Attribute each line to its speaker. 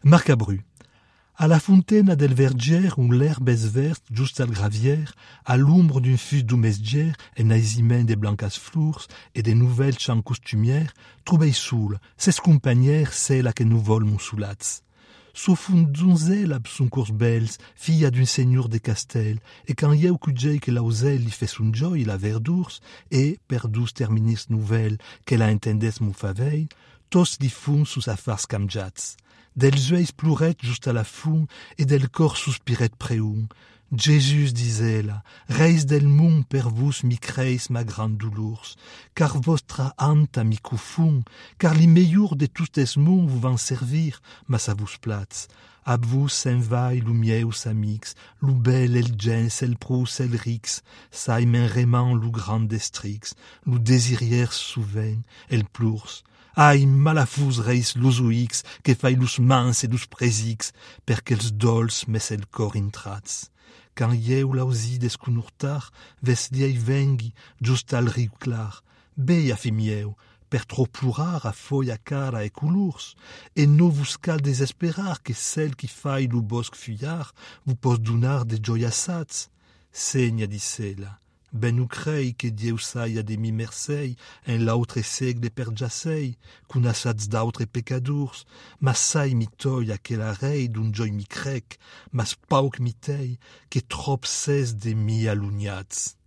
Speaker 1: Marcabru. À la fontaine del verger où l'herbe est verte juste al gravière, à l'ombre d'une fût domestière, en aisimen des blancas flours et des nouvelles chants costumières, troubei soul, ses compagnères, celle que nous volons soulats. Sofun donzel ab son cours bels, filla d'un seigneur des castels, et quand yeu cudjei que l'ausel y fait son joy la verdours, et, per douce terminis nouvelle, qu'elle a entendes mon faveil, tos li fun sous sa farce camjats. Del zueis plouret just à la fun, et del cor suspiret preun. Jésus, disait-la, reis del mont per vos mi creis ma grande doulours, car vostra anta mi confond, car li meilleur de tous tes monts vous van servir, mas a vos plats. Ab vos s'envaille lu mieus amics, lu bel el gens, el prous, el rix, saim en reman lu grand destrix, lu désirières souvent, el plours. Ai, malafus reis lusuix, que fai lus mans et lus presix, per quels dols mes el cor intrats. Quand yeu lausi descunurtar, ves liei vengui, just al riu clar. Beia fi mieu, per tro plurar a foia cara e coulurs, et no vos cal desesperar que cel qui fai lu bosc fuyar vous pos donar de joiassats. Segna dissela. Ben nous crei que Dieu saia de mi mercei en l'autre segle per jassei, qu'un assats d'autres pecadors, mas sai mi toi aquella rei d'un joy mi crec, mas pauc mi tei, que trop ses de mi aluniats.